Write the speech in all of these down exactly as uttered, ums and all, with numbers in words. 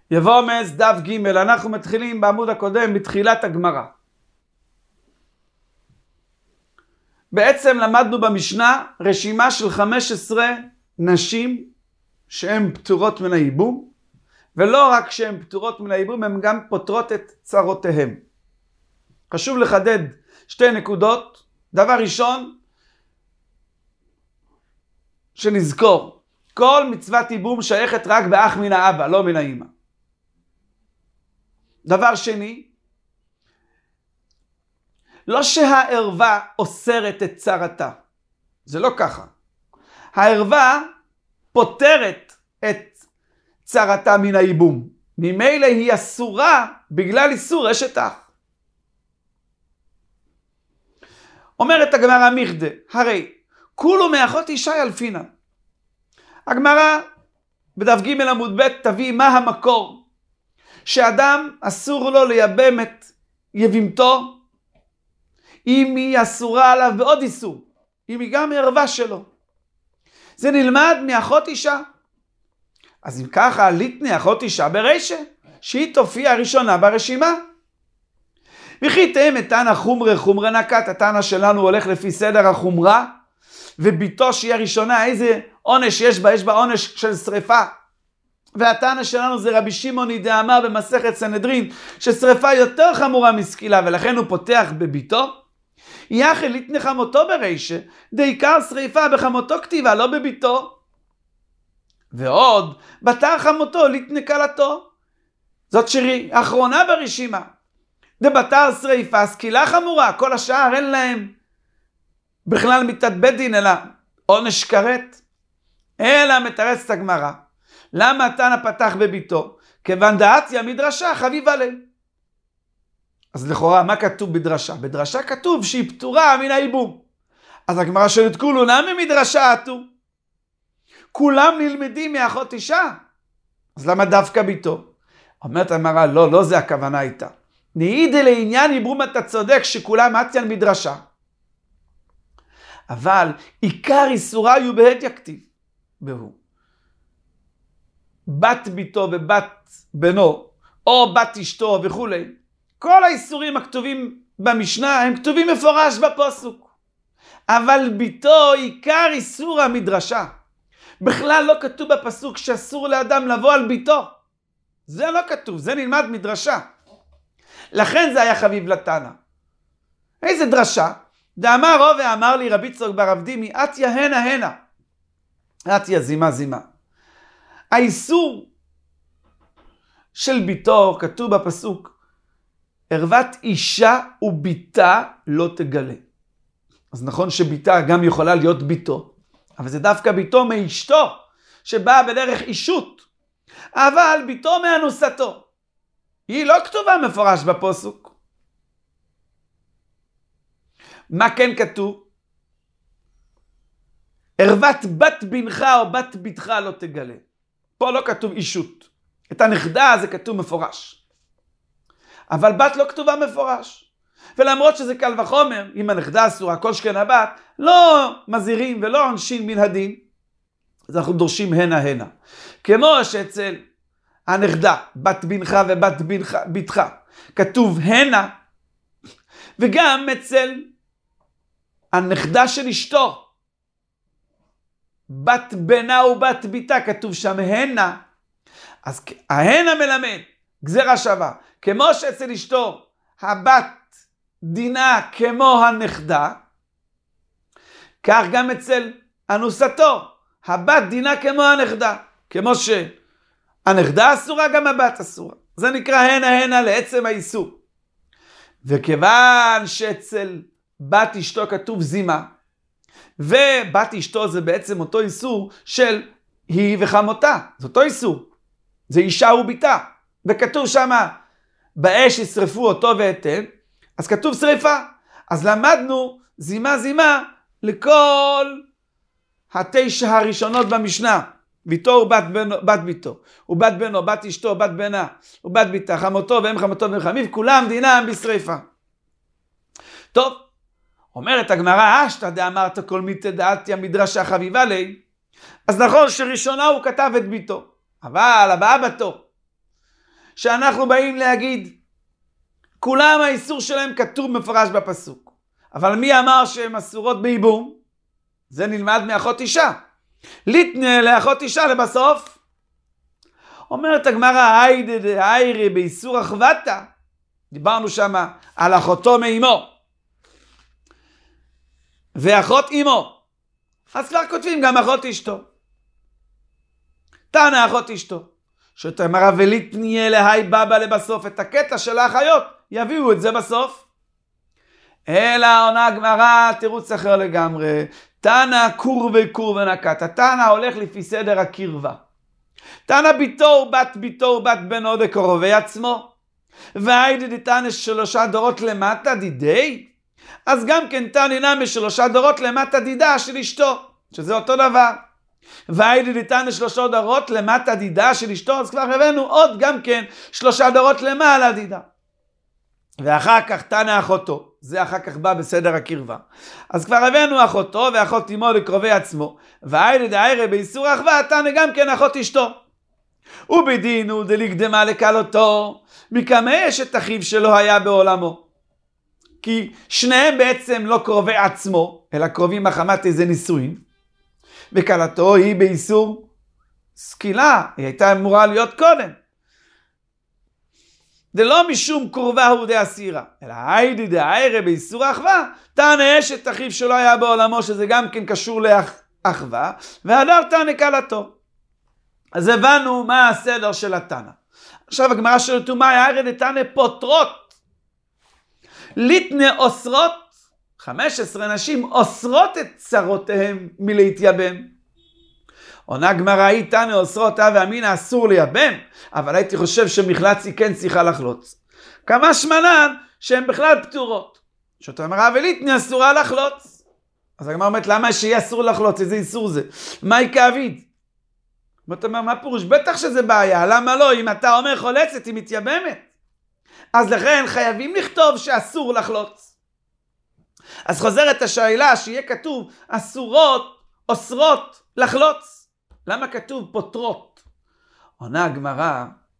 יבוא מס דף ג', אנחנו מתחילים בעמוד הקודם בתחילת הגמרא. בעצם למדנו במשנה רשימה של חמש עשרה נשים שהן פטורות מן הייבום, ולא רק שהן פטורות מן הייבום, הן גם פותרות את צרותיהן. חשוב לחדד שתי נקודות. דבר ראשון, שנזכור, כל מצוות ייבום שייכת רק באח מן האבא, לא מן האמא. דבר שני, לא שהערווה אוסרת את צרתה, זה לא ככה. הערווה פותרת את צרתה מן הייבום, ממילא היא אסורה בגלל איסור אשת אח. אומרת הגמרא מיכדה, הרי כולו מאחות אישה ילפינה. הגמרא בדף ג' עמוד ב' תביא מה המקור שאדם אסור לו לייבם את יבימתו אם היא אסורה עליו בעוד איסור, אם היא גם ערווה שלו. זה נלמד מאחות אישה. אז אם ככה, ליטני אחות אישה ברישה, שהיא תופיע ראשונה ברשימה. וכי תאם את תנא חומרה חומרה נקת, התנא שלנו הולך לפי סדר החומרה, וביתו שהיא הראשונה, איזה עונש יש בה? יש בה עונש של שריפה. והתנא שלנו זה רבי שמעון דאמר במסכת סנהדרין, ששריפה יותר חמורה מסקילה, ולכן הוא פותח בביתו. יחל ליטני חמותו ברישה, דעיקר שריפה בחמותו כתיבה, לא בביתו. ועוד, בתר חמותו ליטני כלתו. זאת שהיא האחרונה ברשימה. דבתר שריפה, סקילה חמורה, כל השאר אין להם בכלל מיתת בית דין, אלא עונש כרת. אלא מתרצת הגמרא. למה התנא פתח בביתו? כיוון דעתיה מדרשה חביב עליה. אז לכאורה, מה כתוב בדרשה? בדרשה כתוב שהיא פטורה מן הייבום. אז הגמרא שואלת כולו, למה מדרשה עתו? כולם נלמדים מאחות אישה. אז למה דווקא ביתו? אומרת הגמרא, לא, לא זה הכוונה איתה. נעידה לעניין ייבום, אתה צודק שכולם עתיין מדרשה. אבל עיקר איסורה היו בהת יכתיב. והוא. בת ביתו ובת בנו, או בת אשתו וכו'. כל האיסורים הכתובים במשנה הם כתובים מפורש בפסוק. אבל ביתו עיקר איסור המדרשה. בכלל לא כתוב בפסוק שאסור לאדם לבוא על ביתו. זה לא כתוב, זה נלמד מדרשה. לכן זה היה חביב לתנא. איזה דרשה? דאמר רוב ואמר לי רבי צוק בר אבדימי, עתיה הנה הנה. עתיה זימה זימה. האיסור של ביתו כתוב בפסוק, ערוות אישה וביתה לא תגלה. אז נכון שביתה גם יכולה להיות ביתו, אבל זה דווקא ביתו מאשתו, שבאה בדרך אישות. אבל ביתו מאנוסתו. היא לא כתובה מפורש בפסוק. מה כן כתוב? ערוות בת בנך או בת ביתך לא תגלה. פה לא כתוב אישות. את הנכדה זה כתוב מפורש. אבל בת לא כתובה מפורש. ולמרות שזה קל וחומר, אם הנכדה אסורה, כל שכן הבת, לא מזהירים ולא עונשין מן הדין, אז אנחנו דורשים הנה הנה. כמו שאצל הנכדה, בת בנך ובת בנך, ביתך, כתוב הנה, וגם אצל הנכדה של אשתו, בת בנה ובת ביתה, כתוב שם הנה. אז ההנה מלמד, גזרה שווה. כמו שאצל אשתו, הבת דינה כמו הנכדה, כך גם אצל אנוסתו, הבת דינה כמו הנכדה. כמו שהנכדה אסורה, גם הבת אסורה. זה נקרא הנה הנה לעצם האיסור. וכיוון שאצל בת אשתו כתוב זימה, ובת אשתו זה בעצם אותו איסור של היא וחמותה. זה אותו איסור. זה אישה וביתה. וכתוב שמה, באש ישרפו אותו ואתן, אז כתוב שריפה. אז למדנו זימה זימה לכל התשע הראשונות במשנה. ביתו ובת בנו, בת ביתו, ובת בנו, בת אשתו, בת בנה, ובת ביתה, חמותו ואם חמותו ואם חמיו, כולם דינם בשריפה. טוב, אומרת הגמרא, אשתא דאמרת כל מיתא דעתיה מדרשה חביבה לי, אז נכון שראשונה הוא כתב את ביתו, אבל הבאה בתור, שאנחנו באים להגיד, כולם האיסור שלהם כתוב מפורש בפסוק. אבל מי אמר שהם אסורות בייבום? זה נלמד מאחות אישה. ליתנה לאחות אישה לבסוף. אומרת הגמרא, היידה דהיירי באיסור אחוותה. דיברנו שם על אחותו מאמו. ואחות אמו. אז כבר כותבים גם אחות אשתו. תנא אחות אשתו. שאת הגמרא וליתנה להי בבא לבסוף. את הקטע של האחיות יביאו את זה בסוף. אלא עונה הגמרא תירוץ אחר לגמרי. תנא קור וקור ונקת. תנא הולך לפי סדר הקרבה. תנא ביתו בת ביתו בת בנו דקרובי עצמו. והיידה דתנא שלושה דורות למטה דידי. אז גם כן תנא נמי שלושה דורות למטה דידה של אשתו. שזה אותו דבר. והיידה דתנא שלושה דורות למטה דידה של אשתו. אז כבר הבאנו עוד גם כן שלושה דורות למעלה דידה. ואחר כך תנא אחותו. זה אחר כך בא בסדר הקרבה. אז כבר הבאנו אחותו ואחות אמו לקרובי עצמו. והיידה דהיירי באיסור אחווה תנא גם כן אחות אשתו. ובדינו דלקדמה לקלותו. מכמה אשת אחיו שלא היה בעולמו. כי שניהם בעצם לא קרובי עצמו, אלא קרובים מחמת איזה נישואין. וקלתו היא באיסור סקילה. היא הייתה אמורה להיות קודם. זה לא משום קרובה הוא דאסירה, אלא היידי דהיירי באיסור אחווה, תנא אשת אחיו שלא היה בעולמו, שזה גם כן קשור לאחווה, והדר תנא קלתו. אז הבנו מה הסדר של התנא. עכשיו הגמרא שואלת מה היירי דתנא פוטרות. ליתנה אוסרות, חמש עשרה נשים אוסרות את צרותיהם מלהתייבם. עונה גמרא היא תנא אוסרות הווה אמינא אסור לייבם, אבל הייתי חושב שמחלץ היא כן צריכה לחלוץ. כמה שמנן שהן בכלל פטורות. שאתה אומר וליתנה אסורה לחלוץ. אז הגמרא אומרת למה שיהיה אסור לחלוץ? איזה איסור זה? מה היא כאביד? ואתה אומר מה פירוש? בטח שזה בעיה, למה לא? אם אתה אומר חולצת היא מתייבמת. אז לכן חייבים לכתוב שאסור לחלוץ. אז חוזרת השאלה שיהיה כתוב אסורות, אוסרות לחלוץ. למה כתוב פוטרות? עונה הגמרא,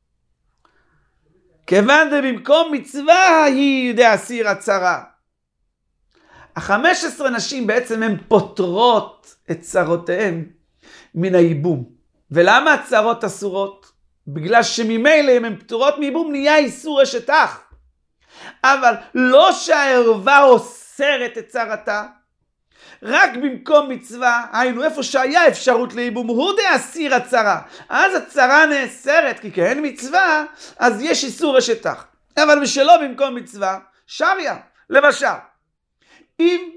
כיוון דבמקום מצווה היא דאסיר הצרה. החמש עשרה נשים בעצם הן פוטרות את צרותיהן מן הייבום. ולמה הצרות אסורות? בגלל שממילא הן פטורות מייבום נהיה איסור אשת אח. אבל לא שהערווה אוסרת את צרתה, רק במקום מצווה, היינו איפה שהיה אפשרות לייבום, הוא דאסיר הצרה. אז הצרה נאסרת, כי כאין מצווה, אז יש איסור אשת אח. אבל בשלא במקום מצווה, שריה. למשל, אם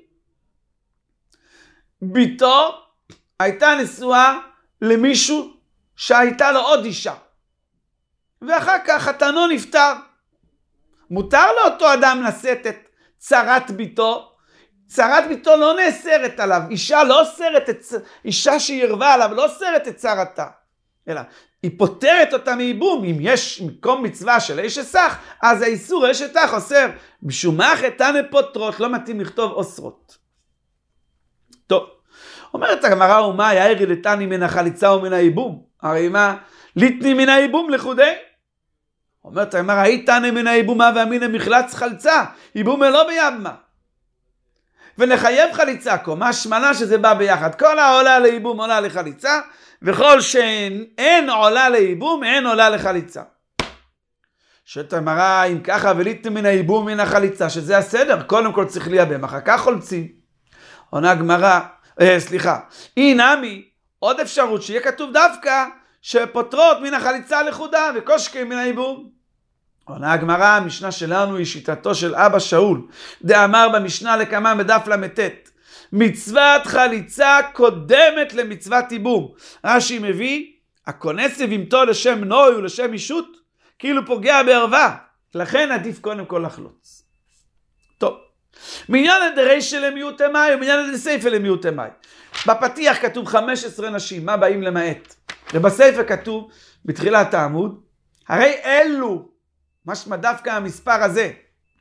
ביתו הייתה נשואה למישהו שהייתה לו עוד אישה, ואחר כך חתנו נפטר, מותר לאותו אדם לשאת את צרת ביתו, צרת ביתו לא נאסרת עליו, אישה לא אוסרת את, אישה שירבה עליו לא אוסרת את צרתה, אלא היא פותרת אותה מייבום. אם יש מקום מצווה של איש אסך, אז האיסור אשת אח אוסר. משום מה חתן פוטרות, לא מתאים לכתוב אוסרות. טוב, אומרת הגמרא ומה היירי דתני מן החליצה ומן הייבום? הרי מה? ליתני מן הייבום לחודי? אומרת הגמרא היא תני מן הייבום הווה אמינא מחלץ חלצה, ייבום לא ביבמה. ונחייב חליצה, קומה שמנה שזה בא ביחד. כל העולה לייבום עולה לחליצה, וכל שאין עולה לייבום אין עולה לחליצה. שאת אמרה אם ככה וליתנה מן הייבום מן החליצה, שזה הסדר, קודם כל צריך לייבם, אחר כך חולצים. עונה גמרא, אה, סליחה, אי נמי, עוד אפשרות שיהיה כתוב דווקא שפוטרות מן החליצה לחודה וקושקי מן הייבום. עונה הגמרא, המשנה שלנו היא שיטתו של אבא שאול, דאמר במשנה לקמה בדף למתת, מצוות חליצה קודמת למצוות ייבום. רש"י מביא, הכונס לבהמתו לשם נוי ולשם אישות, כאילו פוגע בערווה, לכן עדיף קודם כל לחלוץ. טוב, מעניין דרישא למיעוטי מאי ומעניין דסייפא למיעוטי מאי. בפתיח כתוב חמש עשרה נשים, מה באים למעט? ובסייפא כתוב, בתחילת העמוד, הרי אלו, משמע דווקא המספר הזה.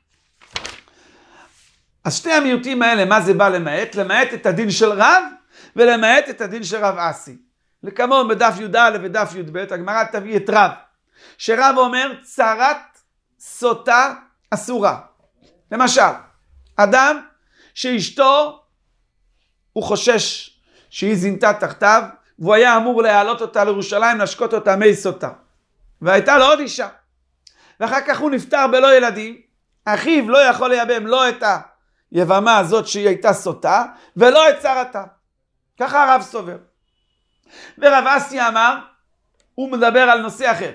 אז שתי המיעוטים האלה, מה זה בא למעט? למעט את הדין של רב, ולמעט את הדין של רב אסי. לכמון בדף י"א ודף י"ב, הגמרא תביא את רב. שרב אומר צרת סוטה אסורה. למשל, אדם שאשתו, הוא חושש שהיא זינתה תחתיו, והוא היה אמור להעלות אותה לירושלים, להשקות אותה מי סוטה. והייתה לו עוד אישה. ואחר כך הוא נפטר בלא ילדים, אחיו לא יכול לייבם לא את היבמה הזאת שהיא הייתה סוטה, ולא את צרתה. ככה הרב סובר. ורב אסי אמר, הוא מדבר על נושא אחר.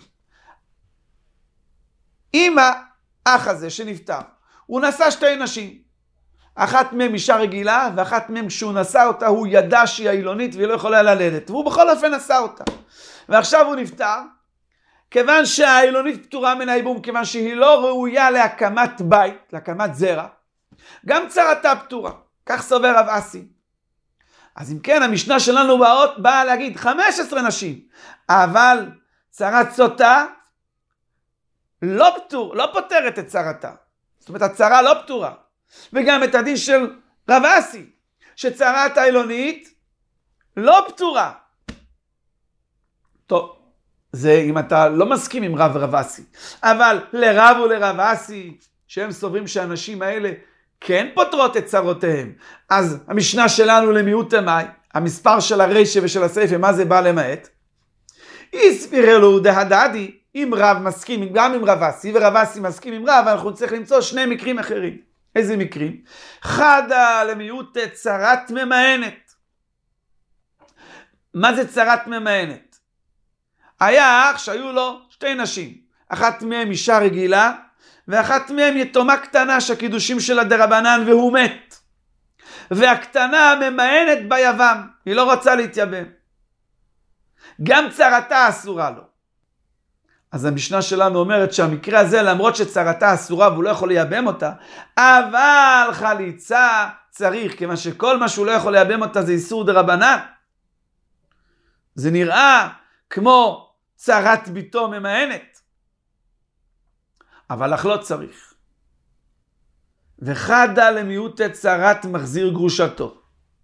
אם האח הזה שנפטר, הוא נשא שתי נשים, אחת מהם אישה רגילה, ואחת מהם כשהוא נשא אותה, הוא ידע שהיא אילונית והיא לא יכולה ללדת, והוא בכל אופן נשא אותה. ועכשיו הוא נפטר, כיוון שהאילונית פטורה מן הייבום, כיוון שהיא לא ראויה להקמת בית, להקמת זרע, גם צרתה פטורה. כך סובר רב אסי. אז אם כן, המשנה שלנו באות באה להגיד חמש עשרה נשים, אבל צרת סוטה לא פטור, לא פותרת את צרתה. זאת אומרת, הצרה לא פטורה. וגם את הדין של רב אסי, שצרת האילונית לא פטורה. טוב, זה אם אתה לא מסכים עם רב ורב אסי. אבל לרב ולרב אסי, שהם סוברים שהאנשים האלה כן פותרות את צרותיהם, אז המשנה שלנו למיעוט המאי, המספר של הרשע ושל הסייפה, מה זה בא למעט? הסביר לו דהדדי, אם רב מסכים גם עם רב אסי, ורב אסי מסכים עם רב, אנחנו צריך למצוא שני מקרים אחרים. איזה מקרים? חדה למיעוט צרת ממאנת. מה זה צרת ממאנת? היה אח שהיו לו שתי נשים, אחת מהם אישה רגילה, ואחת מהם יתומה קטנה שהקידושים שלה דרבנן, והוא מת. והקטנה ממאנת ביבם, היא לא רוצה להתייבם. גם צרתה אסורה לו. אז המשנה שלנו אומרת שהמקרה הזה, למרות שצרתה אסורה והוא לא יכול לייבם אותה, אבל חליצה צריך, כיוון שכל מה שהוא לא יכול לייבם אותה זה איסור דרבנן. זה נראה כמו צרת ביתו ממאנת. אבל אך לא צריך. וחדה למיעוט צרת מחזיר גרושתו.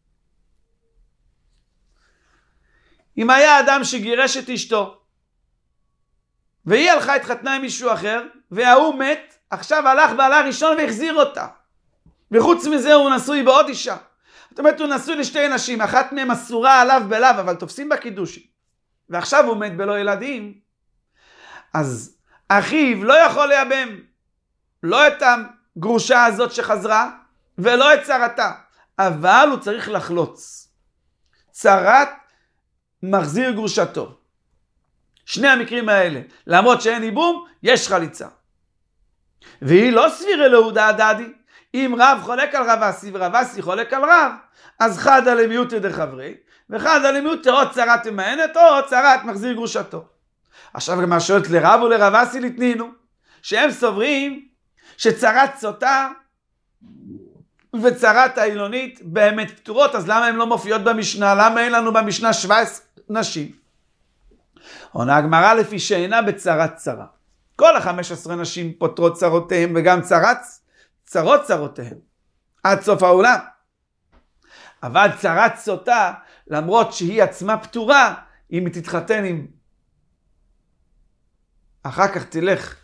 אם היה אדם שגירש את אשתו, והיא הלכה התחתנה עם מישהו אחר, והוא מת, עכשיו הלך בעלה ראשון והחזיר אותה. וחוץ מזה הוא נשוי בעוד אישה. זאת אומרת, הוא נשוי לשתי נשים, אחת מהן אסורה עליו בלאו, אבל תופסים בקידושים. ועכשיו הוא מת בלא ילדים. אז אחיו לא יכול לייבם לא את הגרושה הזאת שחזרה, ולא את צרתה. אבל הוא צריך לחלוץ. צרת מחזיר גרושתו. שני המקרים האלה, למרות שאין ייבום, יש חליצה. והיא לא סבירה להודה הדדי. אם רב חולק על רב אסי ורב אסי חולק על רב, אז חדה למיעוט דחברי, וחדה למיעוט או צרת ממאנת או צרת מחזיר גרושתו. עכשיו גם שואלת לרב ולרב אסי לתנינו, שהם סוברים שצרת סוטה וצרת האילונית באמת פטורות, אז למה הן לא מופיעות במשנה? למה אין לנו במשנה שבע עשרה נשים? עונה הגמרא לפי שאינה בצרת צרה. כל החמש עשרה נשים פותרות צרותיהם וגם צרת צרות צרותיהם עד סוף העולם. אבל צרת סוטה, למרות שהיא עצמה פטורה, אם היא תתחתן עם אחר כך תלך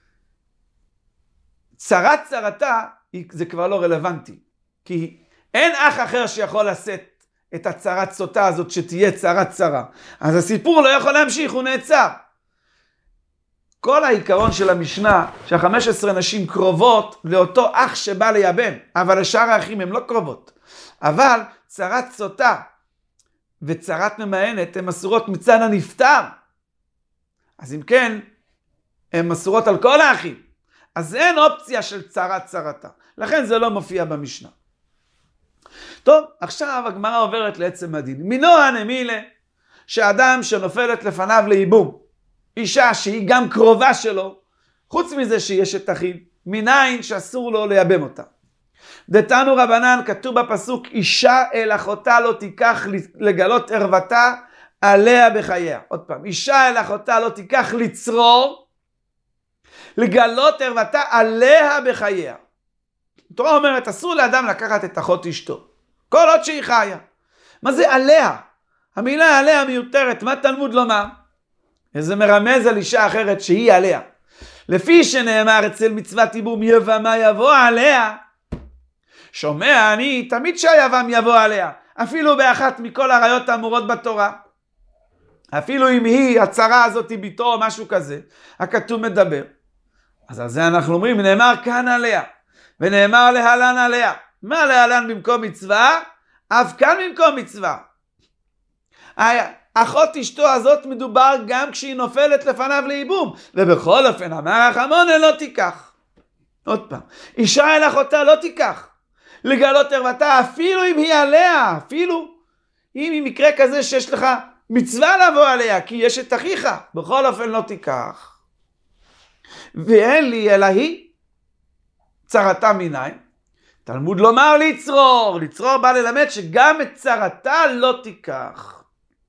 צרת צרתה, זה כבר לא רלוונטי. כי אין אח אחר שיכול לשאת את הצרת סוטה הזאת שתהיה צרת צרה. אז הסיפור לא יכול להמשיך, הוא נעצר. כל העיקרון של המשנה, שהחמש עשרה נשים קרובות לאותו אח שבא לייבם, אבל לשאר האחים הם לא קרובות. אבל צרת סוטה וצרת ממאנת הן אסורות מצד הנפטר. אז אם כן, הן אסורות על כל האחים. אז אין אופציה של צרת צרתה. לכן זה לא מופיע במשנה. טוב, עכשיו הגמרא עוברת לעצם הדין. מינו הנמילה, שאדם שנופלת לפניו לייבום, אישה שהיא גם קרובה שלו, חוץ מזה שיש את אחיו, מניין שאסור לו לייבם אותה. דתנו רבנן, כתוב בפסוק, אישה אל אחותה לא תיקח לגלות ערוותה עליה בחייה. עוד פעם, אישה אל אחותה לא תיקח לצרור, לגלות ערוותה עליה בחייה. התורה אומרת, אסור לאדם לקחת את אחות אשתו, כל עוד שהיא חיה. מה זה עליה? המילה עליה מיותרת, מה תלמוד לומר? איזה מרמז על אישה אחרת שהיא עליה. לפי שנאמר אצל מצוות ייבום יבמה יבוא עליה, שומע אני תמיד שהיבם יבוא עליה, אפילו באחת מכל העריות האמורות בתורה. אפילו אם היא, הצרה הזאת היא ביתו או משהו כזה, הכתוב מדבר. אז על זה אנחנו אומרים, נאמר כאן עליה, ונאמר להלן עליה. מה להלן במקום מצווה? אף כאן במקום מצווה. אחות אשתו הזאת מדובר גם כשהיא נופלת לפניו לייבום, ובכל אופן אמר החמונה לא תיקח. עוד פעם, אישה אל אחותה לא תיקח, לגלות ערוותה אפילו אם היא עליה, אפילו אם היא מקרה כזה שיש לך מצווה לבוא עליה, כי יש את אחיך, בכל אופן לא תיקח. ואין לי אלא היא, צרתה מניין. תלמוד לומר לצרור, לצרור בא ללמד שגם את צרתה לא תיקח.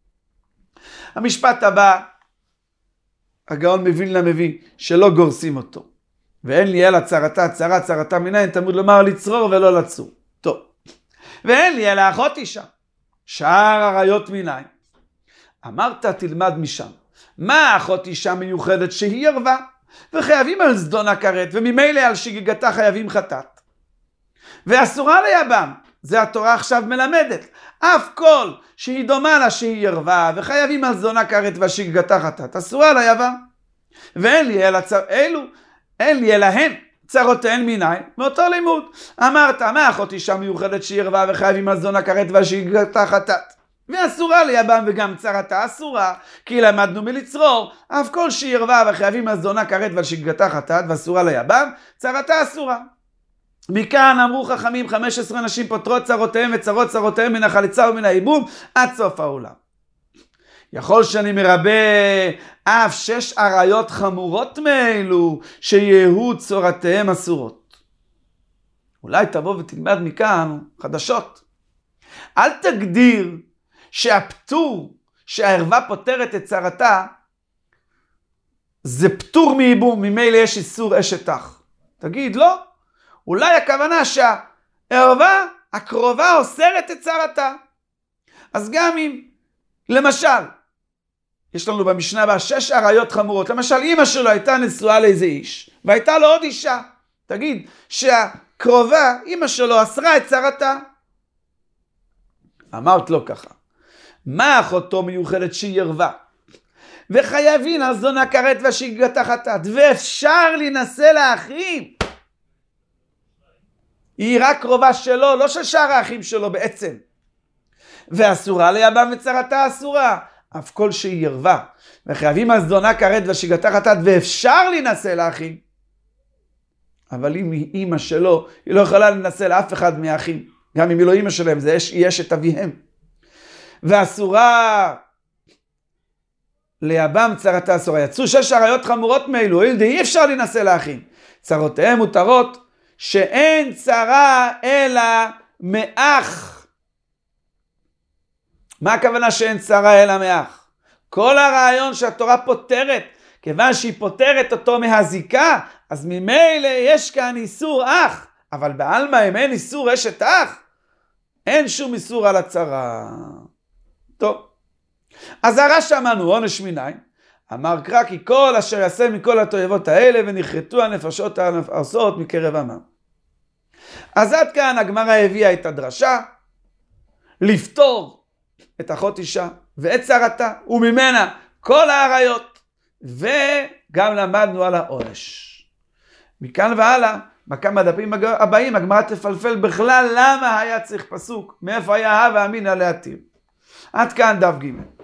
המשפט הבא, הגאון מווילנה מביא, שלא גורסים אותו. ואין לי אלא צרתה, צרה, צרתה מניין, תלמוד לומר לצרור ולא לצור. טוב. ואין לי אלא אחות אישה, שאר עריות מניין. אמרת תלמד משם. מה אחות אישה מיוחדת שהיא ערווה? וחייבים על זדון הכרת, וממילא על שגיגתה חייבים חטאת. ואסורה ליבם, זה התורה עכשיו מלמדת. אף כל שהיא דומה לה שהיא ערווה, וחייבים על זדון הכרת והשגיגתה חטאת. אסורה ליבם. ואין לי אלא צר... אלו, אין לי אלא הן, צרותיהן מניין, מאותו לימוד. אמרת, מה אחות אישה מיוחדת שהיא ערווה, וחייבים על זדון הכרת והשגיגתה חטאת. ואסורה ליבם וגם צרתה אסורה, כי למדנו מלצרור, אף כל שהיא ערווה וחייבים על זדונה כרת ועל שגיגתה חטאת, ואסורה ליבם, צרתה אסורה. מכאן אמרו חכמים, חמש עשרה נשים פותרות צרותיהם וצרות צרותיהם מן החליצה ומן הייבום עד סוף העולם. יכול שאני מרבה אף שש עריות חמורות מאלו שיהיו צורתיהם אסורות. אולי תבוא ותלמד מכאן חדשות. אל תגדיר שהפטור שהערווה פותרת את צרתה זה פטור מייבום, ממילא יש איסור אשת אח. תגיד לא, אולי הכוונה שהערווה הקרובה אוסרת את צרתה. אז גם אם למשל יש לנו במשנה בה שש עריות חמורות, למשל אמא שלו הייתה נשואה לאיזה איש והייתה לו עוד אישה, תגיד שהקרובה אמא שלו אסרה את צרתה. אמרת לו ככה, מה אחותו מיוחדת שהיא ערווה וחייבים על זדונה כרת והשגיגתה חטאת ואפשר להינשא לאחים, היא רק קרובה שלו, לא של שאר האחים שלו בעצם, ואסורה ליבם וצרתה אסורה, אף כל שהיא ערווה וחייבים על זדונה כרת והשגיגתה חטאת ואפשר להינשא לאחים, אבל אם היא אימא שלו היא לא יכולה להינשא לאף אחד מהאחים, גם אם היא לא אימא שלהם, זה יש, יש את אביהם. ואסורה ליבם צרתה אסורה. יצאו שש עריות חמורות מאלו, אי אפשר להינשא לאחים. צרותיהם מותרות שאין צרה אלא מאח. מה הכוונה שאין צרה אלא מאח? כל הרעיון שהתורה פותרת, כיוון שהיא פותרת אותו מהזיקה, אז ממילא יש כאן איסור אח. אבל בעלמא אם אין איסור אשת אח, אין שום איסור על הצרה. טוב. אז הרש"י אמרנו עונש מניין, אמר קרא כי כל אשר יעשה מכל התועבות האלה ונחרטו הנפשות העושות מקרב עמם. אז עד כאן הגמרא הביאה את הדרשה לפתור את אחות אישה ואת צרתה וממנה כל העריות, וגם למדנו על העונש. מכאן והלאה בכמה דפים הבאים הגמרא תפלפל בכלל למה היה צריך פסוק, מאיפה היה הווה אמינא להתיר. עד כאן דף ג'.